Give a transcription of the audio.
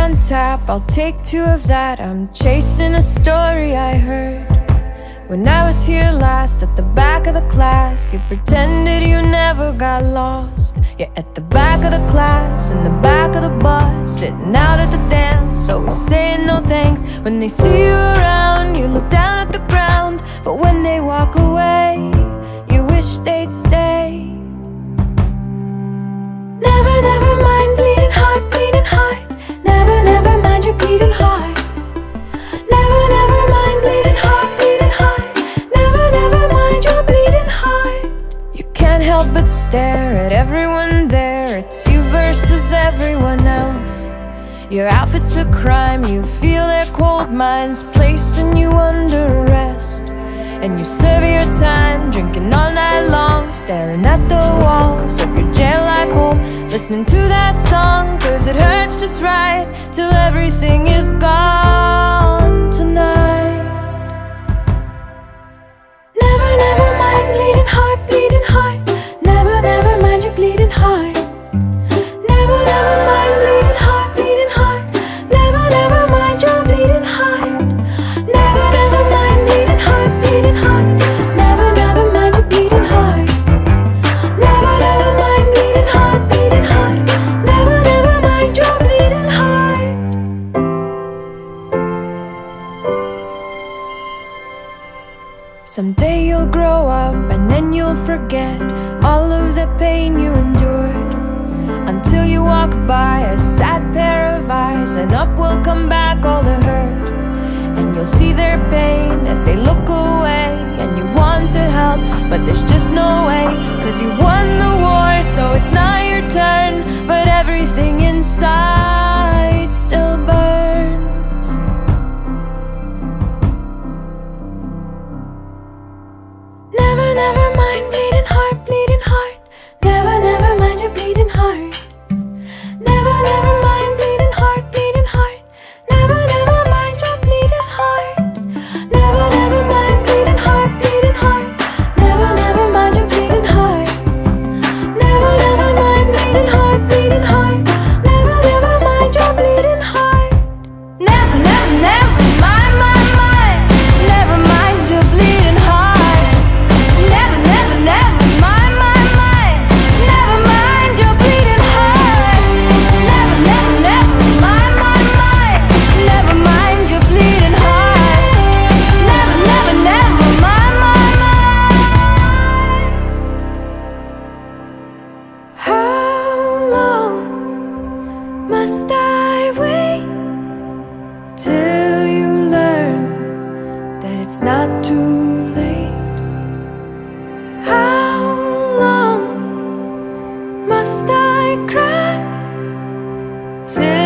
on tap, I'll take two of that. I'm chasing a story I heard when I was here last. At the back of the class, you pretended you never got lost. You're at the back of the class, in the back of the bus, sitting out at the dance, always saying no thanks. When they see you around, you look down at the ground, but when they walk away, you wish they'd stay. Never, never mind bleeding heart, bleeding heart. Never, never mind your bleeding heart. Never, never mind bleeding heart, bleeding heart. Never, never mind your bleeding heart. You can't help but stare at everyone there. It's you versus everyone else. Your outfit's a crime, you feel their cold minds placing you under arrest. And you serve your time, drinking all night long, staring at the walls of your jail-like home, listening to that song, cause it hurts just right, till everything is gone tonight. Never, never mind bleeding heart, bleeding heart. Never, never mind your bleeding heart. Never, never mind bleeding heart, bleeding heart. Never, never mind your bleeding heart. Never, never mind bleeding heart, bleeding heart. Never, never mind your bleeding heart. Never, never mind bleeding heart, bleeding heart. Never, never mind your bleeding heart. Someday you'll grow up and then you'll forget all of the pain you endured, until you walk by a sad pair of eyes, and up will come back all the hurt. And you'll see their pain as they look away, and you want to help, but there's just no way, cause you won the war, so it's not your turn. But everything inside still burns. Never, never mind bleeding heart, bleeding heart. Never, never mind your bleeding heart. Never, never mind bleeding heart, bleeding heart. Never, never mind your bleeding heart. Never, never mind bleeding heart, bleeding heart. Never, never mind your bleeding heart. Never, never mind bleeding heart, bleeding heart. Never, never mind your bleeding heart. Never, never, never mind, mind. Never mind your bleeding heart. Never, never, never mind, mind. Never mind your bleeding heart. Never, never, never mind, mind. Never mind your bleeding heart. Never, never, never mind, mind. How long must I wait till you learn that it's not too late? How long must I cry till